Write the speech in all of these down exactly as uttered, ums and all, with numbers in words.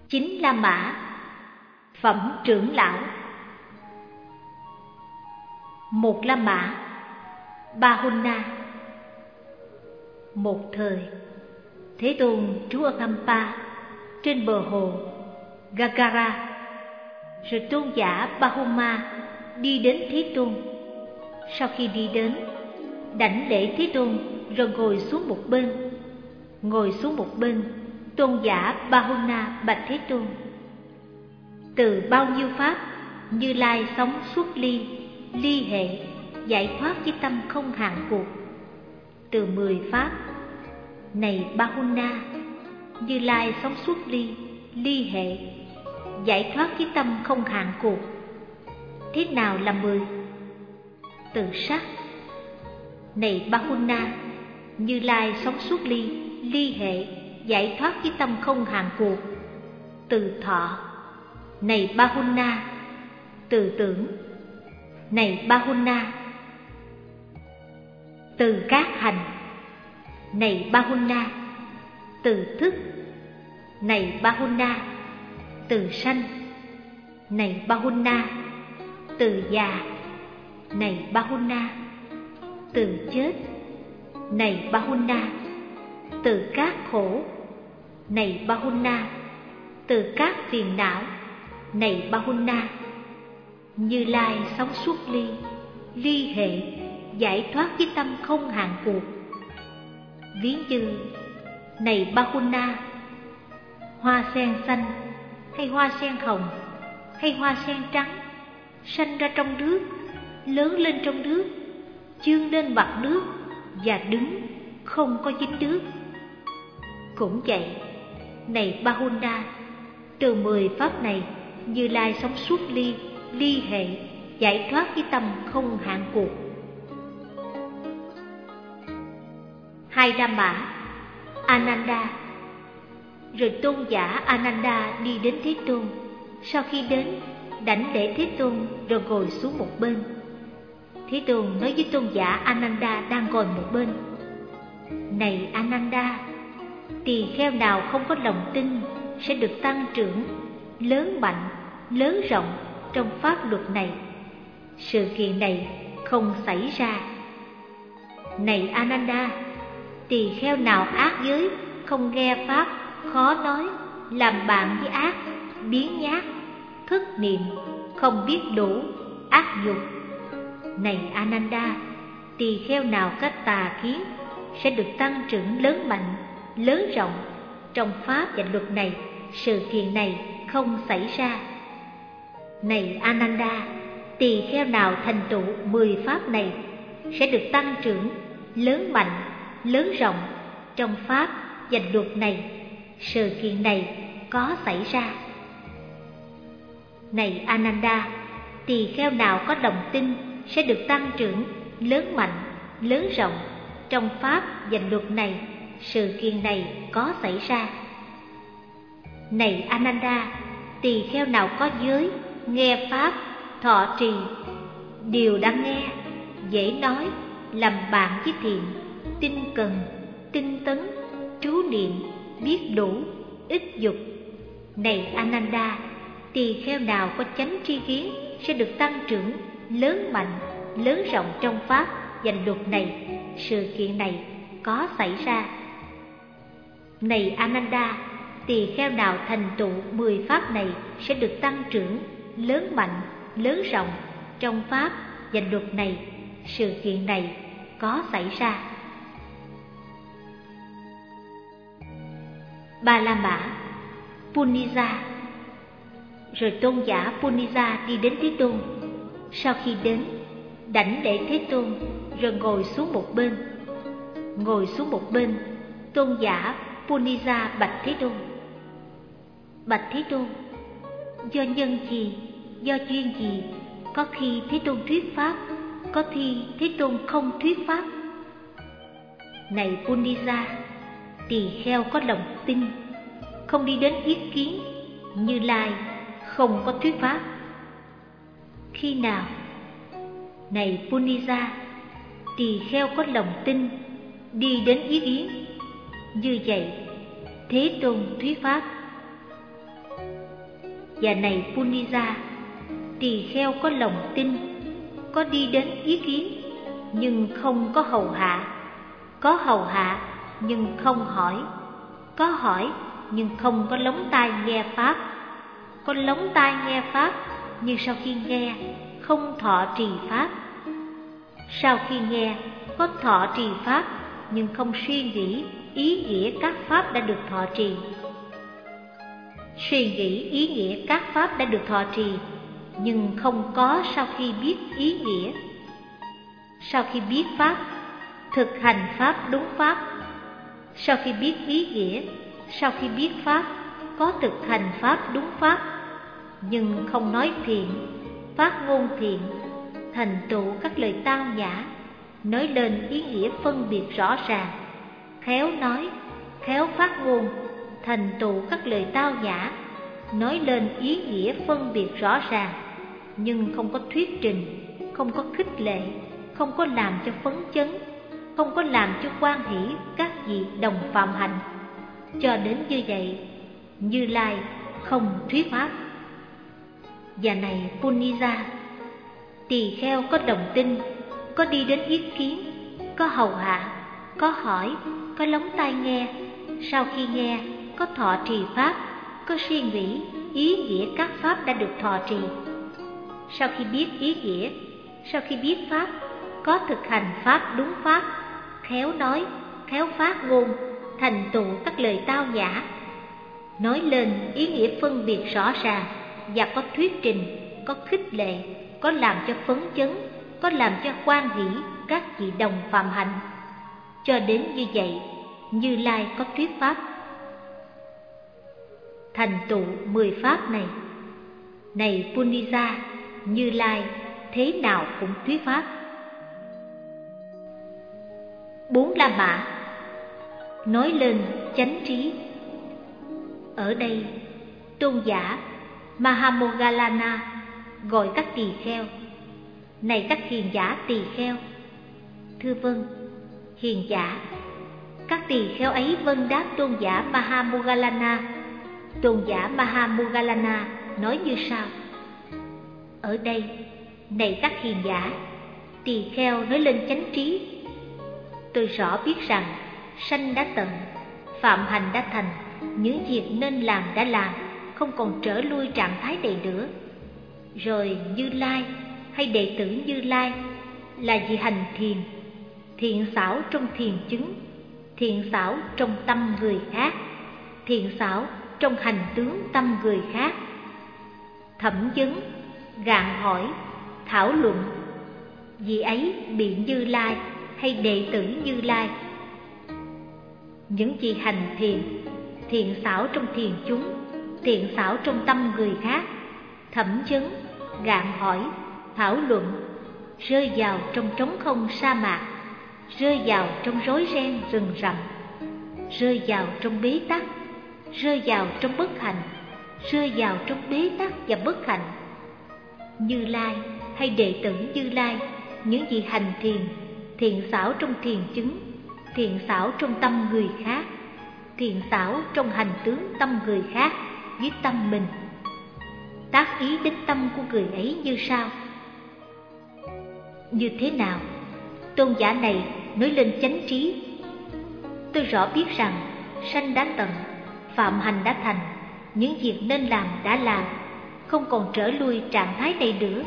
Chính La Mã, phẩm trưởng lão. Một La Mã, Bahuna. Một thời, Thế Tôn trú ở Kampa, trên bờ hồ Gagara. Rồi tôn giả Bahuma đi đến Thế Tôn. Sau khi đi đến, đảnh lễ Thế Tôn rồi ngồi xuống một bên. Ngồi xuống một bên, tôn giả Bahuna bạch Thế Tôn: từ bao nhiêu pháp Như Lai sống xuất ly, ly hệ, giải thoát với tâm không hạn cuộc. Từ mười pháp, này Bahuna, Như Lai sống xuất ly, ly hệ, giải thoát với tâm không hạn cuộc. Thế nào là mười? Từ sắc, này Bahuna, Như Lai sống xuất ly, ly hệ, giải thoát với tâm không hạn cuộc. Từ thọ, này Bahuna, từ tưởng, này Bahuna, từ các hành, này Bahuna, từ thức, này Bahuna, từ sanh, này Bahuna, từ già, này Bahuna, từ chết, này Bahuna, từ các khổ, này Bahuna, từ các phiền não, này Bahuna. Như Lai sống suốt ly, ly hệ, giải thoát với tâm không hạn cuộc. Ví như, này Bahuna, hoa sen xanh hay hoa sen hồng hay hoa sen trắng sanh ra trong nước, lớn lên trong nước, chươn lên mặt nước và đứng không có dính nước. Cũng vậy, này Bahuna, từ mười pháp này, Như Lai sống suốt ly, ly hệ, giải thoát với tâm không hạn cuộc. Hai La Mã, Ananda. Rồi tôn giả Ananda đi đến Thế Tôn. Sau khi đến, đảnh lễ Thế Tôn rồi ngồi xuống một bên. Thế Tôn nói với tôn giả Ananda đang ngồi một bên: này Ananda, tỳ kheo nào không có lòng tin sẽ được tăng trưởng, lớn mạnh, lớn rộng trong pháp luật này. Sự kiện này không xảy ra. Này Ananda, tỳ kheo nào ác giới, không nghe pháp, khó nói, làm bạn với ác, biếng nhác, thất niệm, không biết đủ, ác dục. Này Ananda, tỳ kheo nào có tà kiến sẽ được tăng trưởng lớn mạnh, lớn rộng trong pháp và luật này. Sự kiện này không xảy ra. Này Ananda, tỳ kheo nào thành tựu mười pháp này sẽ được tăng trưởng, lớn mạnh, lớn rộng trong pháp và luật này. Sự kiện này có xảy ra. Này Ananda, tỳ kheo nào có lòng tin sẽ được tăng trưởng, lớn mạnh, lớn rộng trong pháp và luật này. Sự kiện này có xảy ra. Này Ananda, tỳ kheo nào có giới, nghe pháp, thọ trì, điều đã nghe, dễ nói, làm bạn với thiện, tinh cần, tinh tấn, trú niệm, biết đủ, ít dục. Này Ananda, tỳ kheo nào có chánh tri kiến sẽ được tăng trưởng, lớn mạnh, lớn rộng trong pháp và luật này. Sự kiện này có xảy ra. Này Ananda, tỳ kheo nào thành tựu mười pháp này sẽ được tăng trưởng, lớn mạnh, lớn rộng trong pháp và luật này. Sự kiện này có xảy ra. Ba La Mã, Punisa. Rồi tôn giả Punisa đi đến Thế Tôn. Sau khi đến, đảnh lễ Thế Tôn rồi ngồi xuống một bên. Ngồi xuống một bên, tôn giả Punisa bạch Thế Tôn: bạch Thế Tôn, do nhân gì, do duyên gì, có khi Thế Tôn thuyết pháp, có khi Thế Tôn không thuyết pháp. Này Punisa, tỳ kheo có lòng tin, không đi đến ý kiến, Như Lai không có thuyết pháp. Khi nào? Này Punisa, tỳ kheo có lòng tin, đi đến ý kiến, như vậy Thế Tôn thuyết pháp. Và này Punija, tỳ kheo có lòng tin, có đi đến ý kiến nhưng không có hầu hạ, có hầu hạ nhưng không hỏi, có hỏi nhưng không có lóng tai nghe pháp, có lóng tai nghe pháp nhưng sau khi nghe không thọ trì pháp, sau khi nghe có thọ trì pháp nhưng không suy nghĩ ý nghĩa các pháp đã được thọ trì, suy nghĩ ý nghĩa các pháp đã được thọ trì nhưng không có sau khi biết ý nghĩa, sau khi biết pháp thực hành pháp đúng pháp, sau khi biết ý nghĩa, sau khi biết pháp có thực hành pháp đúng pháp nhưng không nói thiện, phát ngôn thiện, thành tựu các lời tao nhã, nói lên ý nghĩa phân biệt rõ ràng, khéo nói, khéo phát ngôn, thành tựu các lời tao nhã, nói lên ý nghĩa phân biệt rõ ràng nhưng không có thuyết trình, không có khích lệ, không có làm cho phấn chấn, không có làm cho hoan hỷ các vị đồng phạm hạnh. Cho đến như vậy, Như Lai không thuyết pháp. Và này Punija, tỳ kheo có đồng tin, có đi đến ý kiến, có hầu hạ, có hỏi, có lóng tai nghe, sau khi nghe có thọ trì pháp, có suy nghĩ ý nghĩa các pháp đã được thọ trì, sau khi biết ý nghĩa, sau khi biết pháp có thực hành pháp đúng pháp, khéo nói, khéo phát ngôn, thành tựu các lời tao nhã, nói lên ý nghĩa phân biệt rõ ràng và có thuyết trình, có khích lệ, có làm cho phấn chấn, có làm cho hoan hỷ các vị đồng phạm hạnh. Cho đến như vậy, Như Lai có thuyết pháp. Thành tựu mười pháp này, này Punija, Như Lai thế nào cũng thuyết pháp. Bốn La Mã nói lên chánh trí. Ở đây, tôn giả Mahamoggallana gọi các tỳ kheo: này các hiền giả tỳ kheo. Thưa vâng, hiền giả. Các tỳ kheo ấy vâng đáp tôn giả Mahamoggallana. Tôn giả Mahamoggallana nói như sau: ở đây, này các hiền giả, tỳ kheo nói lên chánh trí. Tôi rõ biết rằng sanh đã tận, phạm hành đã thành, những việc nên làm đã làm, không còn trở lui trạng thái này nữa. Rồi Như Lai hay đệ tử Như Lai là vị hành thiền, thiện xảo trong thiền chứng, thiện xảo trong tâm người khác, thiện xảo trong hành tướng tâm người khác, thẩm vấn, gạn hỏi, thảo luận. Vì ấy bị Như Lai hay đệ tử Như Lai. Những vị hành thiền, thiện xảo trong thiền chúng, thiện xảo trong tâm người khác, thẩm vấn, gạn hỏi, thảo luận, rơi vào trong trống không sa mạc, rơi vào trong rối ren rừng rậm, rơi vào trong bế tắc, rơi vào trong bất hạnh, rơi vào trong bế tắc và bất hạnh. Như Lai hay đệ tử Như Lai, những vị hành thiền, thiện xảo trong thiền chứng, thiện xảo trong tâm người khác, thiện xảo trong hành tướng tâm người khác với tâm mình, tác ý đến tâm của người ấy như sau. Như thế nào? Tôn giả này nói lên chánh trí. Tôi rõ biết rằng sanh đã tận, phạm hành đã thành, những việc nên làm đã làm, không còn trở lui trạng thái này nữa.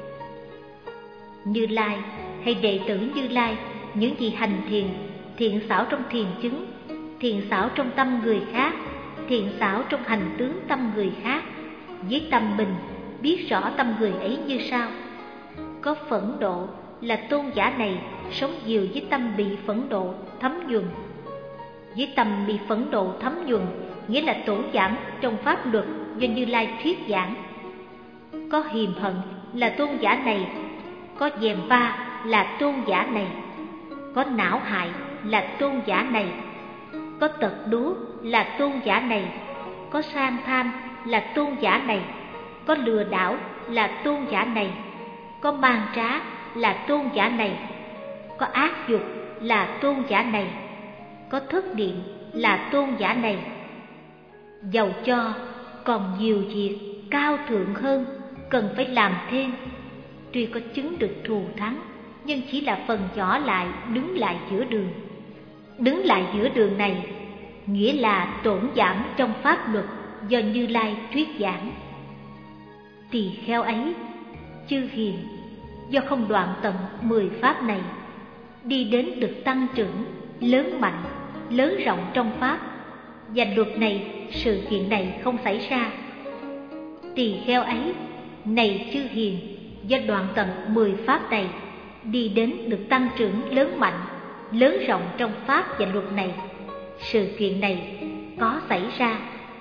Như Lai hay đệ tử Như Lai, những vị hành thiền, thiện xảo trong thiền chứng, thiện xảo trong tâm người khác, thiện xảo trong hành tướng tâm người khác, với tâm mình biết rõ tâm người ấy như sau. Có phẫn độ là tôn giả này sống nhiều với tâm bị phẫn độ thấm nhuần. Với tâm bị phẫn độ thấm nhuần nghĩa là tổn giảm trong pháp luật do Như Lai thuyết giảng. Có hiềm hận là tôn giả này, có gièm va là tôn giả này, có não hại là tôn giả này, có tật đố là tôn giả này, có sang tham là tôn giả này, có lừa đảo là tôn giả này, có mang trá là tôn giả này, có ác dục là tôn giả này, có thất điện là tôn giả này. Dầu cho còn nhiều việc cao thượng hơn, cần phải làm thêm. Tuy có chứng được thù thắng, nhưng chỉ là phần nhỏ lại, đứng lại giữa đường. Đứng lại giữa đường này nghĩa là tổn giảm trong pháp luật do Như Lai thuyết giảng. Tỳ kheo ấy, chư hiền, do không đoạn tận mười pháp này, đi đến được tăng trưởng, lớn mạnh, lớn rộng trong pháp, và luật này, sự kiện này không xảy ra. Tỳ kheo ấy, này chư hiền, do đoạn tận mười pháp này, đi đến được tăng trưởng, lớn mạnh, lớn rộng trong pháp và luật này, sự kiện này có xảy ra.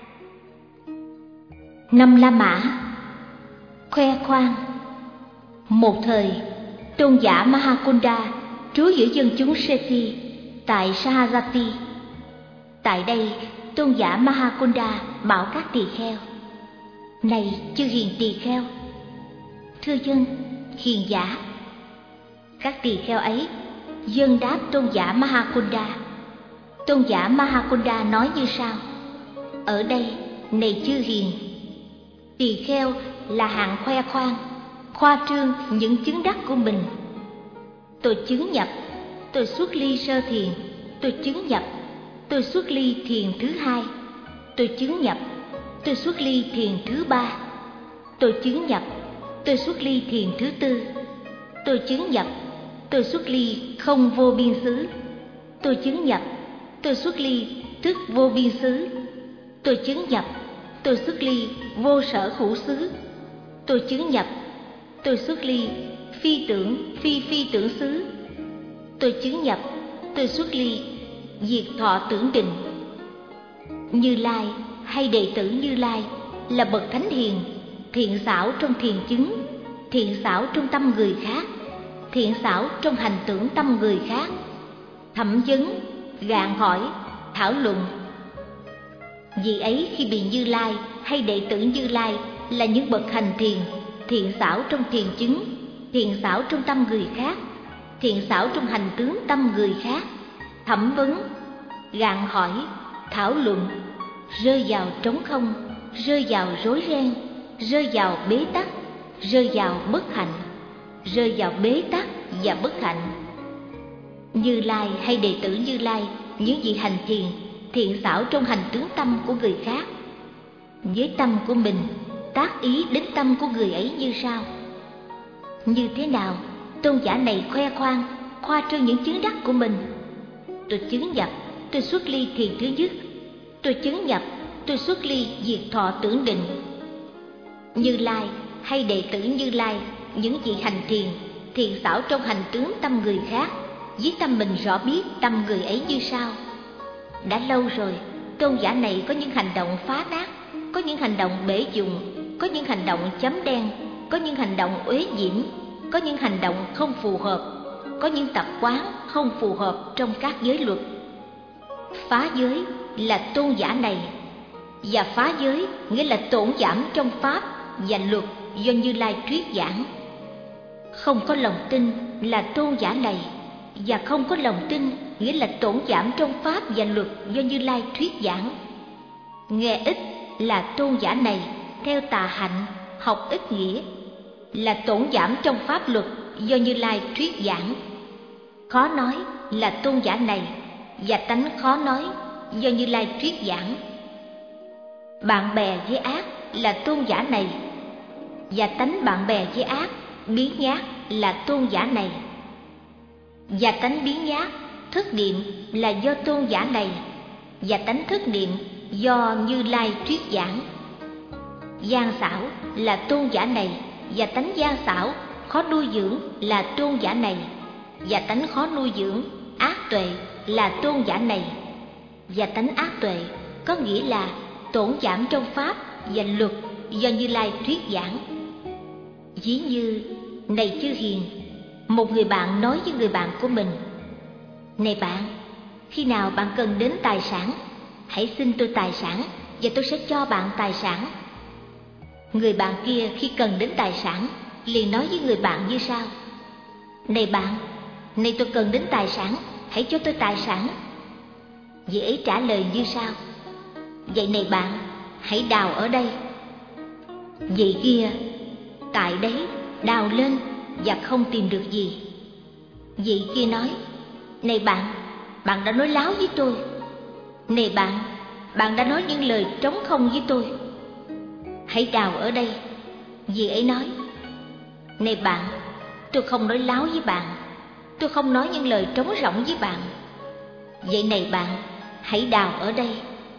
Năm La Mã khoe khoang. Một thời, tôn giả Mahakunda trú giữa dân chúng Sethi tại Sahajati. Tại đây, tôn giả Mahakunda bảo các tỳ kheo: này chư hiền tỳ kheo, thưa dân, hiền giả. Các tỳ kheo ấy dâng đáp tôn giả Mahakunda. Tôn giả Mahakunda nói như sau: ở đây, này chư hiền, tỳ kheo là hạng khoe khoang, khoa trương những chứng đắc của mình. Tôi chứng nhập, tôi xuất ly sơ thiền, tôi chứng nhập, tôi xuất ly thiền thứ hai, tôi chứng nhập, tôi xuất ly thiền thứ ba, tôi chứng nhập, tôi xuất ly thiền thứ tư, tôi chứng nhập, tôi xuất ly không vô biên xứ, tôi chứng nhập, tôi xuất ly thức vô biên xứ, tôi chứng nhập, tôi xuất ly vô sở hữu xứ, tôi chứng nhập, tôi xuất ly phi tưởng phi phi tưởng xứ, tôi chứng nhập, tôi xuất ly diệt thọ tưởng định. Như Lai hay đệ tử Như Lai là bậc thánh hiền, thiện xảo trong thiền chứng, thiện xảo trong tâm người khác, thiện xảo trong hành tưởng tâm người khác, thẩm vấn, gạn hỏi, thảo luận. Vì ấy khi bị Như Lai hay đệ tử Như Lai là những bậc hành thiền, thiện xảo trong thiền chứng, thiện xảo trong tâm người khác, thiện xảo trong hành tướng tâm người khác, thẩm vấn, gạn hỏi, thảo luận, rơi vào trống không, rơi vào rối ren, rơi vào bế tắc, rơi vào bất hạnh, rơi vào bế tắc và bất hạnh. Như Lai hay đệ tử Như Lai, những vị hành thiền, thiện xảo trong hành tướng tâm của người khác, với tâm của mình tác ý đến tâm của người ấy như sau. Như thế nào tôn giả này khoe khoang, khoa trương những chứng đắc của mình? Tôi chứng nhập, tôi xuất ly thiền thứ nhất, tôi chứng nhập, tôi xuất ly diệt thọ tưởng định. Như Lai hay đệ tử Như Lai, những vị hành thiền, thiện xảo trong hành tướng tâm người khác, với tâm mình rõ biết tâm người ấy như sau. Đã lâu rồi, tôn giả này có những hành động phá nát, có những hành động bể dụng, có những hành động chấm đen, có những hành động uế nhiễm, có những hành động không phù hợp, có những tập quán không phù hợp trong các giới luật. Phá giới là tôn giả này, và phá giới nghĩa là tổn giảm trong pháp và luật do Như Lai thuyết giảng. Không có lòng tin là tôn giả này, và không có lòng tin nghĩa là tổn giảm trong pháp và luật do Như Lai thuyết giảng. Nghe ít là tôn giả này theo tà hạnh, học ít nghĩa, là tổn giảm trong pháp luật do Như Lai thuyết giảng. Khó nói là tôn giả này, và tánh khó nói do Như Lai thuyết giảng. Bạn bè với ác là tôn giả này, và tánh bạn bè với ác, biến nhát là tôn giả này. Và tánh biến nhát, thức niệm là do tôn giả này, và tánh thức niệm do Như Lai thuyết giảng. Gian xảo là tôn giả này, và tánh gian xảo, khó nuôi dưỡng là tôn giả này, và tánh khó nuôi dưỡng, ác tuệ là tôn giả này. Và tánh ác tuệ có nghĩa là tổn giảm trong pháp và luật do Như Lai thuyết giảng. Ví như, này chư hiền, một người bạn nói với người bạn của mình: này bạn, khi nào bạn cần đến tài sản, hãy xin tôi tài sản và tôi sẽ cho bạn tài sản. Người bạn kia khi cần đến tài sản liền nói với người bạn như sau: này bạn, nay tôi cần đến tài sản, hãy cho tôi tài sản. Vị ấy trả lời như sau: vậy này bạn, hãy đào ở đây. Vị kia tại đấy đào lên và không tìm được gì. Vị kia nói: Này bạn, bạn đã nói láo với tôi. Này bạn, bạn đã nói những lời trống không với tôi. Hãy đào ở đây. Vị ấy nói: Này bạn, tôi không nói láo với bạn. Tôi không nói những lời trống rỗng với bạn. Vậy này bạn, hãy đào ở đây.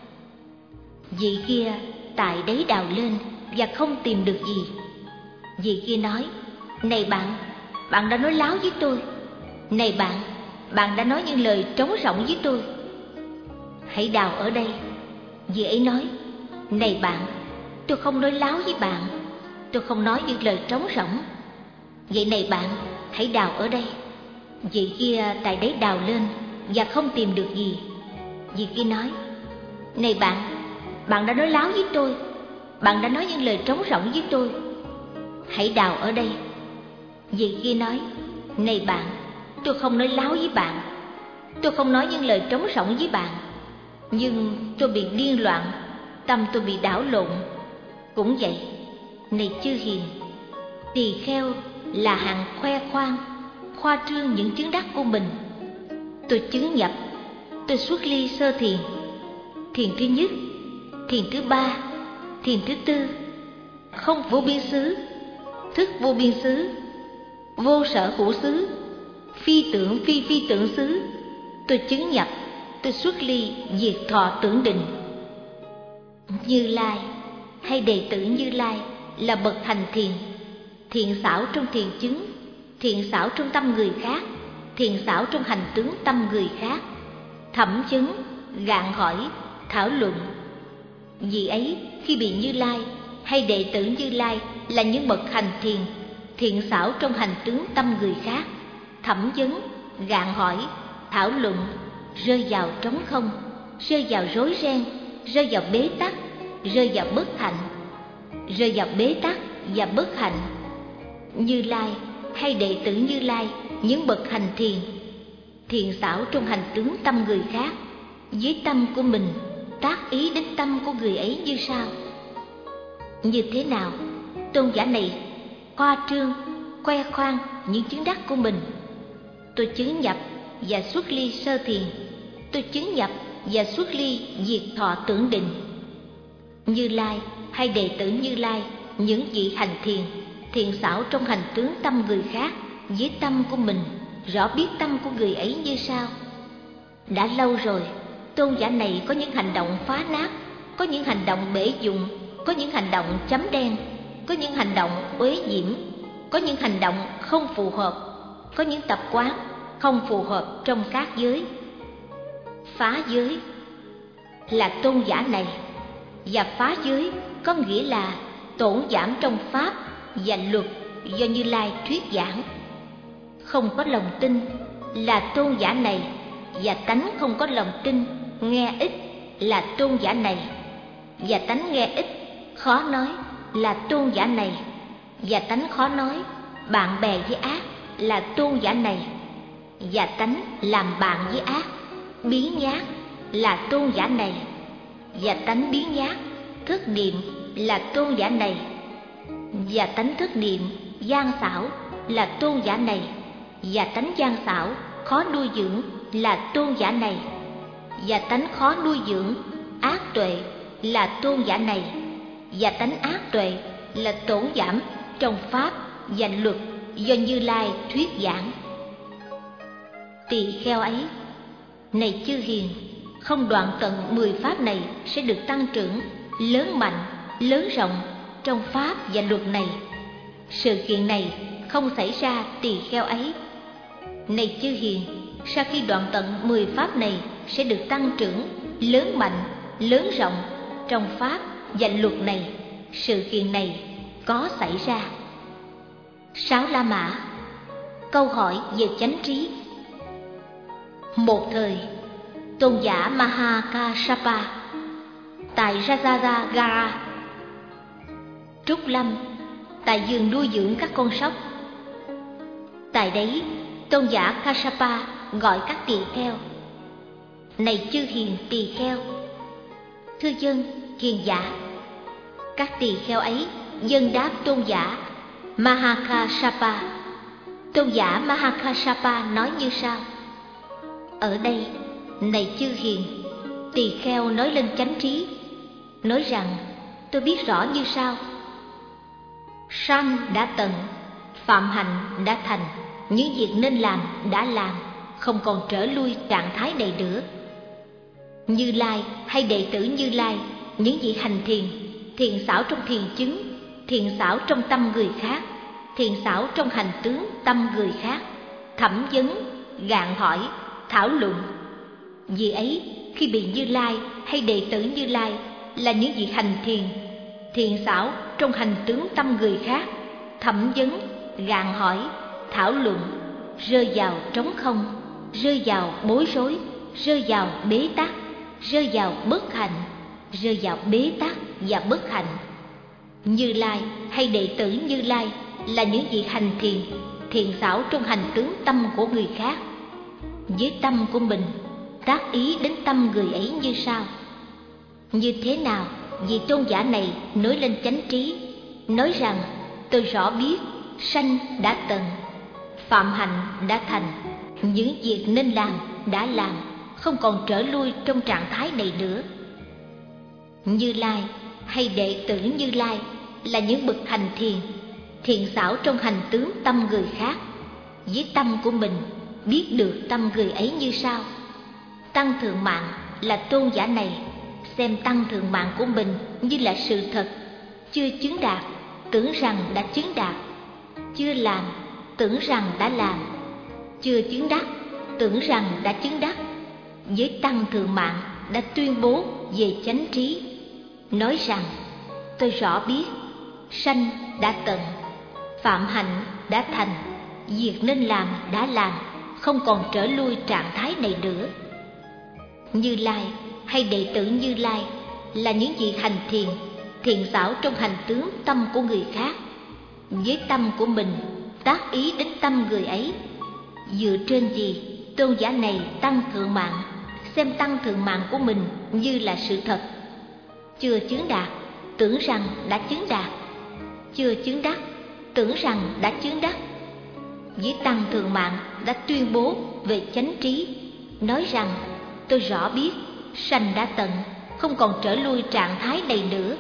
Vị kia tại đấy đào lên và không tìm được gì. Vị kia nói: Này bạn, bạn đã nói láo với tôi. Này bạn, bạn đã nói những lời trống rỗng với tôi. Hãy đào ở đây. Vị ấy nói: Này bạn, tôi không nói láo với bạn. Tôi không nói những lời trống rỗng. Vậy này bạn, hãy đào ở đây. Vị kia tại đấy đào lên và không tìm được gì. Vị kia nói: Này bạn, bạn đã nói láo với tôi. Bạn đã nói những lời trống rỗng với tôi. Hãy đào ở đây. Vị kia nói: Này bạn, tôi không nói láo với bạn. Tôi không nói những lời trống rỗng với bạn. Nhưng tôi bị điên loạn, tâm tôi bị đảo lộn. Cũng vậy, này chư hiền, tỳ kheo là hạng khoe khoang, khoa trương những chứng đắc của mình. Tôi chứng nhập, tôi xuất ly sơ thiền, thiền thứ nhất, thiền thứ ba, thiền thứ tư, không vô biên xứ, thức vô biên xứ, vô sở hữu xứ, phi tưởng phi phi tưởng xứ. Tôi chứng nhập, tôi xuất ly diệt thọ tưởng định. Như Lai hay đệ tử Như Lai là bậc thành thiền, thiện xảo trong thiền chứng, thiện xảo trong tâm người khác, thiện xảo trong hành tướng tâm người khác, thẩm vấn, gạn hỏi, thảo luận. Vì ấy khi bị Như Lai hay đệ tử Như Lai là những bậc hành thiền, thiện xảo trong hành tướng tâm người khác, thẩm vấn, gạn hỏi, thảo luận, rơi vào trống không, rơi vào rối ren, rơi vào bế tắc, rơi vào bất hạnh, rơi vào bế tắc và bất hạnh. Như Lai hay đệ tử Như Lai, những bậc hành thiền, thiện xảo trong hành tướng tâm người khác, với tâm của mình tác ý đến tâm của người ấy như sau. Như thế nào? Tôn giả này khoa trương, khoe khoang những chứng đắc của mình. Tôi chứng nhập và xuất ly sơ thiền. Tôi chứng nhập và xuất ly diệt thọ tưởng định. Như Lai hay đệ tử Như Lai, những vị hành thiền, thiện xảo trong hành tướng tâm người khác với tâm của mình, rõ biết tâm của người ấy như sau. Đã lâu rồi, tôn giả này có những hành động phá nát, có những hành động bể dụng, có những hành động chấm đen, có những hành động uế nhiễm, có những hành động không phù hợp, có những tập quán không phù hợp trong các giới. Phá giới là tôn giả này, và phá giới có nghĩa là tổn giảm trong pháp và luật do Như Lai thuyết giảng. Không có lòng tin là tôn giả này, và tánh không có lòng tin, nghe ít là tôn giả này, và tánh nghe ít, khó nói là tôn giả này, và tánh khó nói, bạn bè với ác là tôn giả này, và tánh làm bạn với ác, biến nhát là tôn giả này, và tánh biến nhát, thức niệm là tôn giả này, và tánh thức niệm gian xảo là tôn giả này, và tánh gian xảo khó nuôi dưỡng là tôn giả này, và tánh khó nuôi dưỡng ác tuệ là tôn giả này, và tánh ác tuệ là tổn giảm trong pháp và luật do Như Lai thuyết giảng. Tỳ kheo ấy, này chư hiền, không đoạn tận mười pháp này sẽ được tăng trưởng, lớn mạnh, lớn rộng trong pháp và luật này. Sự kiện này không xảy ra tỳ kheo ấy. Này chư hiền, sau khi đoạn tận mười pháp này sẽ được tăng trưởng, lớn mạnh, lớn rộng trong pháp và luật này. Sự kiện này có xảy ra. Sáu La Mã. Câu hỏi về chánh trí. Một thời, tôn giả Mahakāssapa tại Rajagara trúc lâm tại vườn nuôi dưỡng các con sóc. Tại đấy, tôn giả Kassapa gọi các tỳ kheo: Này chư hiền tỳ kheo, thưa dân hiền giả. Các tỳ kheo ấy Dân đáp tôn giả Mahakāssapa. Tôn giả Mahakāssapa nói như sau: ở đây, này chư hiền, tỳ kheo nói lên chánh trí, nói rằng tôi biết rõ như sau: sanh đã tận, phạm hạnh đã thành, những việc nên làm đã làm, không còn trở lui trạng thái này nữa. Như Lai hay đệ tử Như Lai, những vị hành thiền, thiền xảo trong thiền chứng, thiền xảo trong tâm người khác, thiền xảo trong hành tướng tâm người khác, thẩm vấn, gạn hỏi, thảo luận. Vì ấy, khi bị Như Lai hay đệ tử Như Lai là những vị hành thiền, thiền xảo trong hành tướng tâm người khác, thẩm vấn, gạn hỏi, thảo luận, rơi vào trống không, rơi vào bối rối, rơi vào bế tắc, rơi vào bất hạnh, rơi vào bế tắc và bất hạnh. Như Lai hay đệ tử Như Lai là những vị hành thiền, thiền xảo trong hành tướng tâm của người khác. Với tâm của mình, tác ý đến tâm người ấy như sau: như thế nào vị tôn giả này nói lên chánh trí, nói rằng tôi rõ biết sanh đã tận, phạm hạnh đã thành, những việc nên làm đã làm, không còn trở lui trong trạng thái này nữa. Như Lai hay đệ tử Như Lai là những bậc hành thiền, thiền xảo trong hành tướng tâm người khác. Với tâm của mình biết được tâm người ấy như sau: tăng thượng mạng là tôn giả này xem tăng thượng mạng của mình như là sự thật, chưa chứng đạt tưởng rằng đã chứng đạt, chưa làm tưởng rằng đã làm, chưa chứng đắc tưởng rằng đã chứng đắc. Với tăng thượng mạng đã tuyên bố về chánh trí, nói rằng tôi rõ biết sanh đã tận, phạm hạnh đã thành, việc nên làm đã làm, không còn trở lui trạng thái này nữa. Như Lai hay đệ tử Như Lai là những vị hành thiền, thiền xảo trong hành tướng tâm của người khác. Với tâm của mình tác ý đến tâm người ấy. Dựa trên gì tôn giả này tăng thượng mạng xem tăng thượng mạng của mình như là sự thật, chưa chứng đạt tưởng rằng đã chứng đạt, chưa chứng đắc tưởng rằng đã chứng đắc. Với tăng thượng mạng đã tuyên bố về chánh trí, nói rằng tôi rõ biết sanh đã tận, không còn trở lui trạng thái này nữa.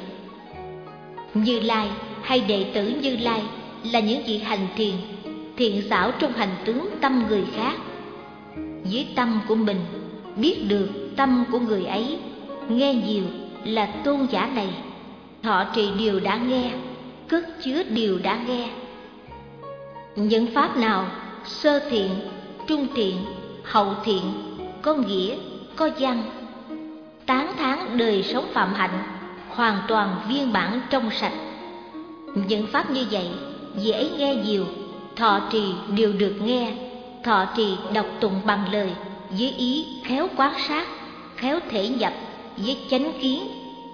Như Lai hay đệ tử Như Lai là những vị hành thiền, thiền xảo trong hành tướng tâm người khác. Với tâm của mình biết được tâm của người ấy, nghe nhiều là tôn giả này, thọ trì điều đã nghe, cất chứa điều đã nghe. Những pháp nào sơ thiện, trung thiện, hậu thiện, có nghĩa, có văn, tán thán đời sống phạm hạnh, hoàn toàn viên mãn trong sạch. Những pháp như vậy, vị ấy nghe nhiều, thọ trì đều được nghe, thọ trì đọc tụng bằng lời, với ý khéo quan sát, khéo thể nhập, với chánh kiến.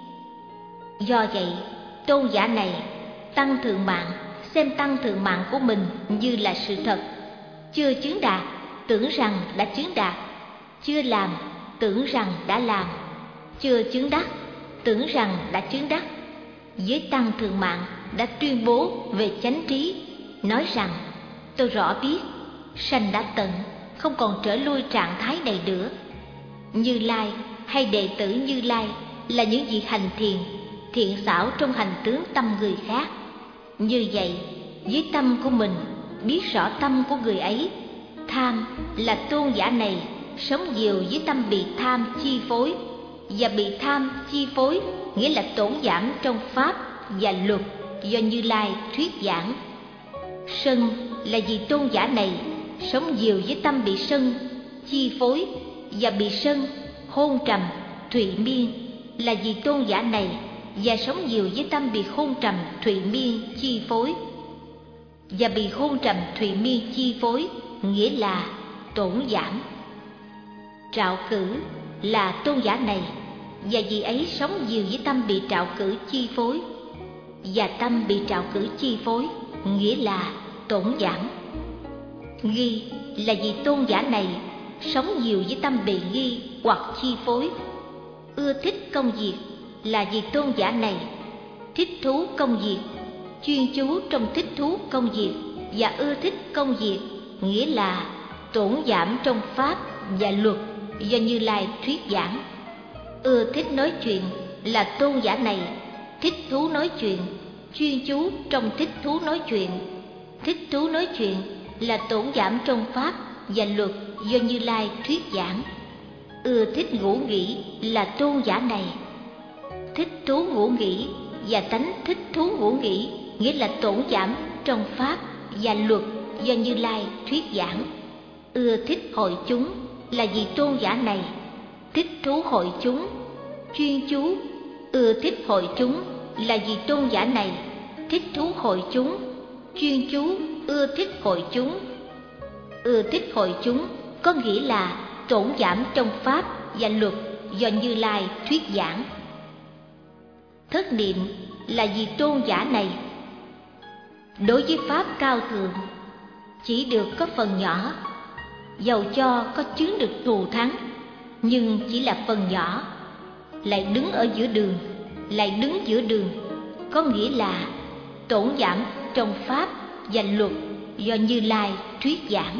Do vậy, tôn giả này tăng thượng mạng xem tăng thượng mạng của mình như là sự thật, chưa chứng đạt tưởng rằng đã chứng đạt, chưa làm tưởng rằng đã làm, chưa chứng đắc tưởng rằng đã chứng đắc. Với tăng thượng mạng đã tuyên bố về chánh trí, nói rằng tôi rõ biết sanh đã tận, không còn trở lui trạng thái này nữa. Như Lai hay đệ tử Như Lai là những vị hành thiền, thiện xảo trong hành tướng tâm người khác. Như vậy, với tâm của mình biết rõ tâm của người ấy. Tham là tôn giả này sống nhiều với tâm bị tham chi phối, và bị tham chi phối nghĩa là tổn giảm trong pháp và luật do Như Lai thuyết giảng. Sân là vì tôn giả này sống nhiều với tâm bị sân chi phối, và bị sân hôn trầm thụy miên là vì tôn giả này và sống nhiều với tâm bị hôn trầm thụy miên chi phối, và bị hôn trầm thụy miên chi phối nghĩa là tổn giảm. Trạo cử là tôn giả này, và vì ấy sống nhiều với tâm bị trạo cử chi phối, và tâm bị trạo cử chi phối nghĩa là tổn giảm. Nghi là vì tôn giả này sống nhiều với tâm bị nghi hoặc chi phối. Ưa thích công việc là vì tôn giả này thích thú công việc chuyên chú trong thích thú công việc và ưa thích công việc, nghĩa là tổn giảm trong pháp và luật do Như Lai thuyết giảng. Ưa thích nói chuyện là tôn giả này thích thú nói chuyện, chuyên chú trong thích thú nói chuyện. Thích thú nói chuyện là tổn giảm trong pháp và luật do Như Lai thuyết giảng. Ưa thích ngủ nghỉ là tôn giả này thích thú ngủ nghỉ và tánh thích thú ngủ nghỉ, nghĩa là tổn giảm trong pháp và luật do Như Lai thuyết giảng. Ưa thích hội chúng là vì tôn giả này thích thú hội chúng, chuyên chú. Ưa thích hội chúng là vì tôn giả này thích thú hội chúng, chuyên chú. Ưa thích hội chúng. Ưa thích hội chúng có nghĩa là tổn giảm trong pháp và luật do Như Lai thuyết giảng. Thất niệm là vì tôn giả này. Đối với pháp cao thượng chỉ được có phần nhỏ, dầu cho có chứng được thù thắng, nhưng chỉ là phần nhỏ, lại đứng ở giữa đường. Lại đứng giữa đường có nghĩa là tổn giảm trong pháp và luật do Như Lai thuyết giảng.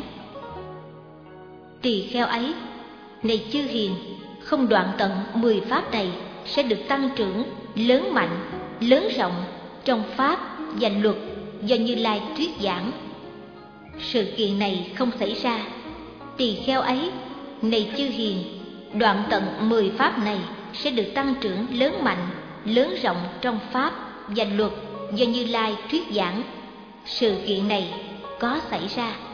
Tỳ kheo ấy, này chư hiền, không đoạn tận mười pháp này sẽ được tăng trưởng lớn mạnh, lớn rộng trong pháp và luật do Như Lai thuyết giảng. Sự kiện này không xảy ra. Tỳ kheo ấy, này chư hiền, đoạn tận mười pháp này sẽ được tăng trưởng lớn mạnh, lớn rộng trong pháp và luật do Như Lai thuyết giảng. Sự kiện này có xảy ra.